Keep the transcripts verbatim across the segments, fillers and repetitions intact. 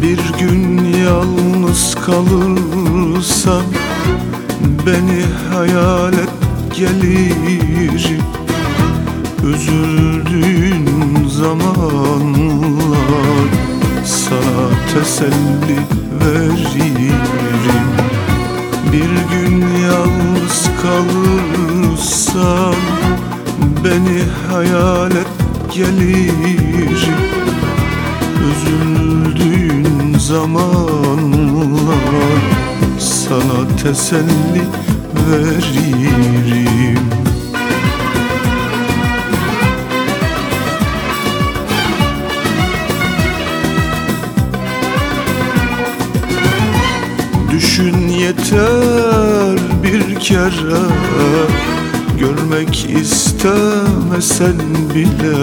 Bir gün yalnız kalırsan beni hayal et gelir. Üzüldüğün zamanlar sana teselli veririm. Bir gün yalnız kalırsan beni hayal et gelir. Üzüldüğün zamanlar sana teselli veririm. Düşün yeter bir kere, görmek istemesen bile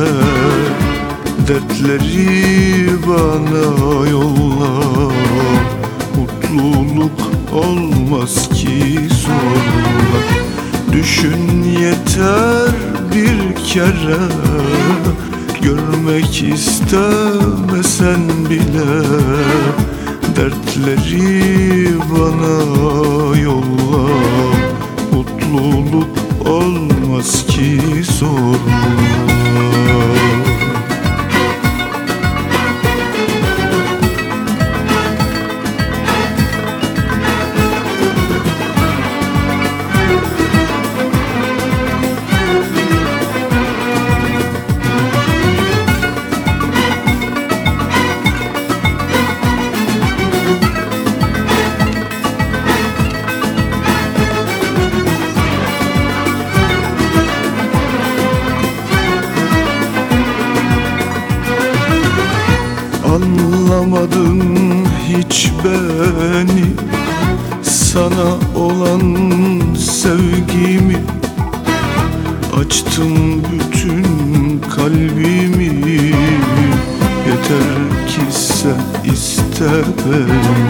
dertleri bana yolla. Mutluluk olmaz ki zorla. Düşün yeter bir kere, görmek istemesen bile dertleri bana yolla. Mutluluk olmaz ki zorla. Anlamadın hiç beni, sana olan sevgimi. Açtım bütün kalbimi, yeter ki sen iste beni.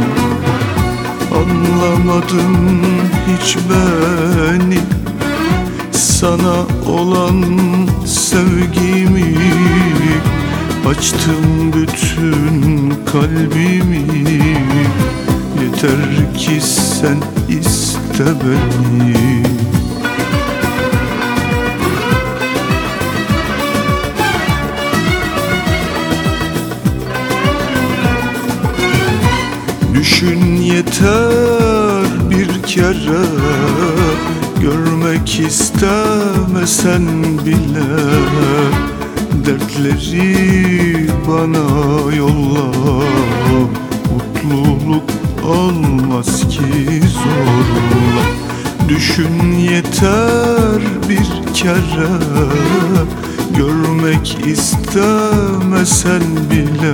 Anlamadın hiç beni, sana olan sevgimi. Açtım bütün kalbimi, yeter ki sen iste beni. Düşün yeter bir kere, görmek istemesen bile dertleri bana yolla. Mutluluk olmaz ki zorla. Düşün yeter bir kere, görmek istemesen bile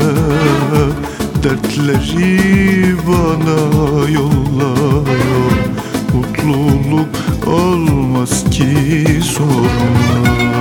dertleri bana yolla. Mutluluk olmaz ki zorla.